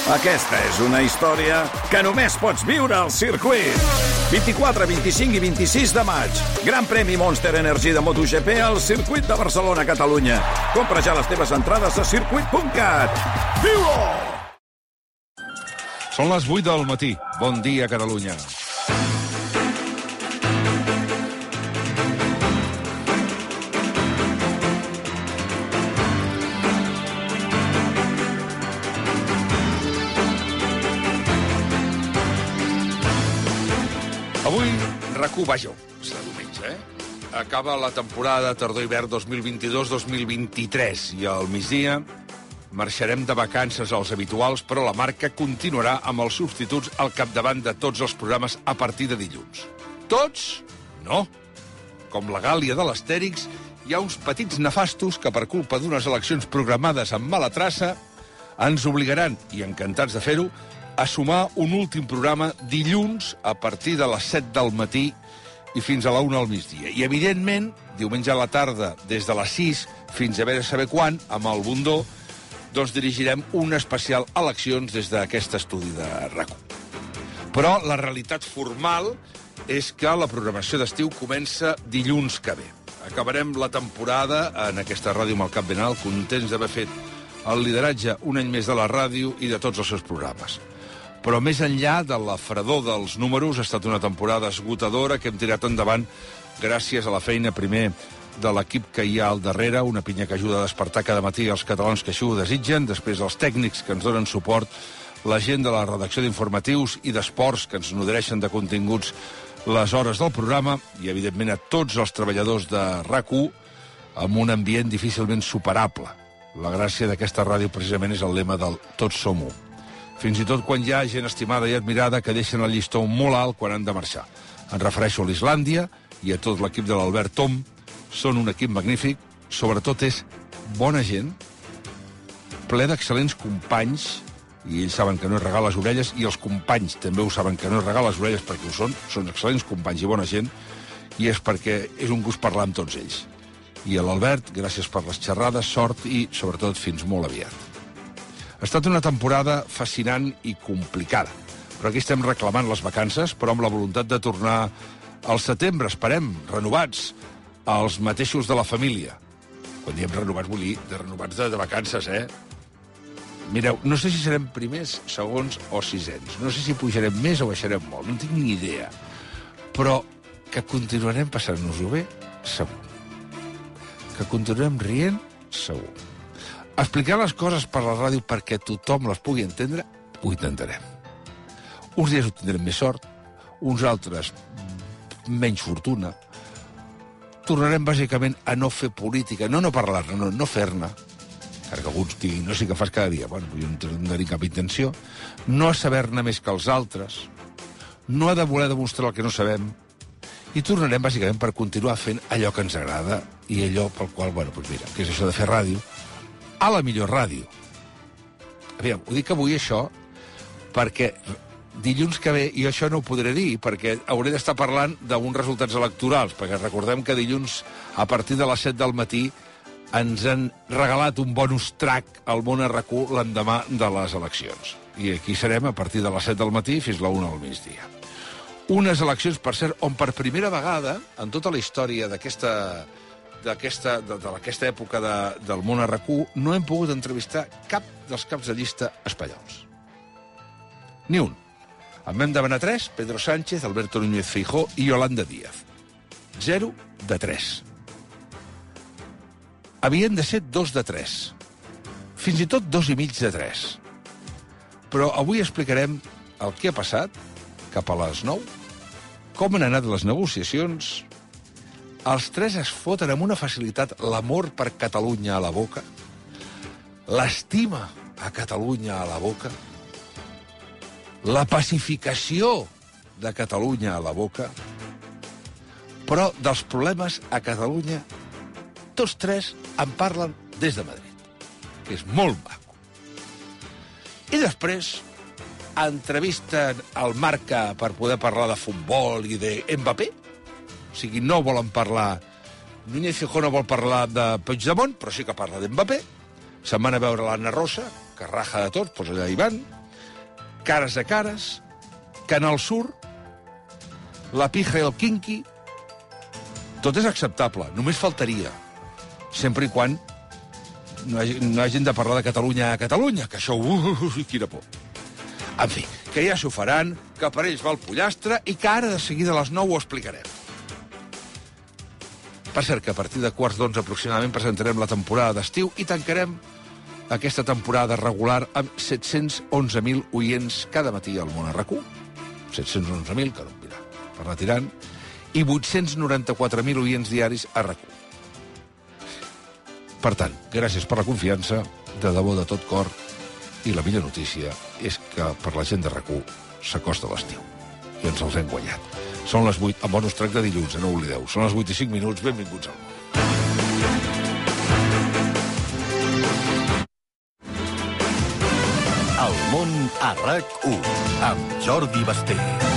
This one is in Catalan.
Aquesta és una història que només pots viure al circuit. 24, 25 i 26 de maig. Gran premi Monster Energy de MotoGP al circuit de Barcelona, Catalunya. Compra ja les teves entrades a circuit.cat. Viu-ho! Són les 8 del matí. Bon dia, Catalunya. Avui, RAC1, vaja, serà diumenge, acaba la temporada tardor-hivern 2022-2023 i al migdia marxarem de vacances als habituals, però la marca continuarà amb els substituts al capdavant de tots els programes a partir de dilluns. Tots? No. Com la Gàlia de l'Astèrix, hi ha uns petits nefastos que per culpa d'unes eleccions programades amb mala traça ens obligaran, i encantats de fer-ho, a sumar un últim programa dilluns a partir de les 7 del matí i fins a la 1 al migdia. I, evidentment, diumenge a la tarda, des de les 6 fins a veure saber quan, amb el Bundó, doncs dirigirem un especial eleccions des d'aquest estudi de RAC1. Però la realitat formal és que la programació d'estiu comença dilluns que ve. Acabarem la temporada en aquesta ràdio amb el cap ben alt, contents d'haver fet el lideratge un any més de la ràdio i de tots els seus programes. Però més enllà de la fredor dels números, ha estat una temporada esgotadora que hem tirat endavant gràcies a la feina, primer, de l'equip que hi ha al darrere, una pinya que ajuda a despertar cada matí els catalans que així ho desitgen, després els tècnics que ens donen suport, la gent de la redacció d'informatius i d'esports que ens nodreixen de continguts les hores del programa i, evidentment, a tots els treballadors de RAC1 amb un ambient difícilment superable. La gràcia d'aquesta ràdio, precisament, és el lema del Tots som u. Fins i tot quan hi ha gent estimada i admirada que deixen el llistó molt alt quan han de marxar. Em refereixo a l'Islàndia i a tot l'equip de l'Albert Tom. Són un equip magnífic, sobretot és bona gent, ple d'excel·lents companys, i ells saben que no és regar les orelles, i els companys també ho saben que no és regar les orelles perquè ho són excel·lents companys i bona gent, i és perquè és un gust parlar amb tots ells. I a l'Albert, gràcies per les xerrades, sort i, sobretot, fins molt aviat. Ha estat una temporada fascinant i complicada, però aquí estem reclamant les vacances, però amb la voluntat de tornar al setembre, esperem, renovats, els mateixos de la família. Quan diem renovats, vull dir de renovats de vacances, Mireu, no sé si serem primers, segons o sisens. No sé si pujarem més o baixarem molt, no en tinc ni idea. Però que continuarem passant-nos-ho bé, segur. Que continuarem rient, segur. Explicar les coses per la ràdio perquè tothom les pugui entendre, ho intentarem. Uns dies ho tindrem més sort, uns altres menys fortuna. Tornarem, bàsicament, a no fer política, no parlar-ne, no fer-ne, que alguns diguin, no sé què fas cada dia, bueno, jo no tindré cap intenció, no a saber-ne més que els altres, no ha de voler demostrar el que no sabem, i tornarem, bàsicament, per continuar fent allò que ens agrada i allò pel qual, bueno, doncs mira, que és això de fer ràdio, a la millor ràdio. Aviam, ho dic avui això perquè dilluns que ve, i això no ho podré dir, perquè hauré d'estar parlant d'uns resultats electorals, perquè recordem que dilluns, a partir de les 7 del matí, ens han regalat un bonus track al món RAC1 l'endemà de les eleccions. I aquí serem a partir de les 7 del matí fins la 1 al migdia. Unes eleccions, per cert, on per primera vegada, en tota la història d'aquesta època del món RAC1, no hem pogut entrevistar cap dels caps de llista espanyols. Ni un. En vam demanar 3, Pedro Sánchez, Alberto Núñez Feijóo i Yolanda Díaz. 0 de 3. Havien de ser 2 de 3. Fins i tot 2 i mig de 3. Però avui explicarem el que ha passat, cap a les 9, com han anat les negociacions. Els 3 es foten amb una facilitat l'amor per Catalunya a la boca, l'estima a Catalunya a la boca, la pacificació de Catalunya a la boca, però dels problemes a Catalunya tots 3 en parlen des de Madrid, que és molt maco. I després entrevisten al Marca per poder parlar de futbol i de Mbappé. O sigui, no volen parlar... Núñez Feijóo no vol parlar de Puigdemont, però sí que parla d'Mbappé. Se'n van a veure l'Anna Rosa, que raja de tot, doncs allà hi van. Cares a Cares, Canal Sur, La Pija i el Quinqui... Tot és acceptable, només faltaria. Sempre i quan no hagin de parlar de Catalunya a Catalunya, que això... quina por. En fi, que ja s'ho faran, que per ells va el pollastre i que ara de seguida a les 9 ho explicarem. Per cert, que a partir de 11:15 aproximadament presentarem la temporada d'estiu i tancarem aquesta temporada regular amb 711.000 oients cada matí al Món RQ. 711.000, que no em dirà, per anar tirant, i 894.000 oients diaris a RQ. Per tant, gràcies per la confiança, de debò de tot cor, i la millor notícia és que per la gent de RQ s'acosta l'estiu. I ens els hem guanyat. Són les 8, amb bonus track de dilluns, no ho oblideu. Són les 8 i 5 minuts, benvinguts al món. El món a RAC1, amb Jordi Basté.